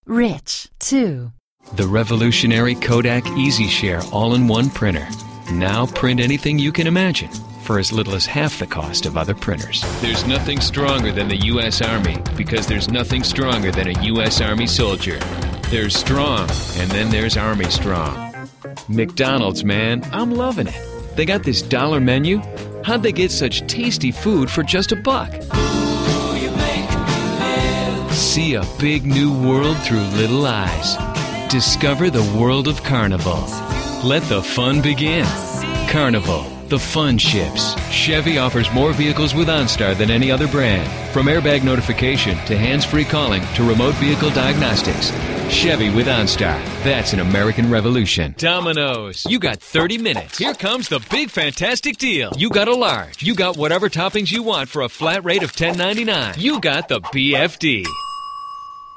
Rich, too. The revolutionary Kodak EasyShare all-in-one printer. Now print anything you can imagine for as little as half the cost of other printers. There's nothing stronger than the U.S. Army, because there's nothing stronger than a U.S. Army soldier. There's strong, and then there's Army strong. McDonald's, man, I'm loving it. They got this dollar menu. How'd they get such tasty food for just $1? See a big new world through little eyes. Discover the world of Carnival. Let the fun begin. Carnival, the fun ships. Chevy offers more vehicles with OnStar than any other brand. From airbag notification to hands-free calling to remote vehicle diagnostics. Chevy with OnStar. That's an American revolution. Domino's. You got 30 minutes. Here comes the big fantastic deal. You got a large. You got whatever toppings you want for a flat rate of $10.99. You got the BFD.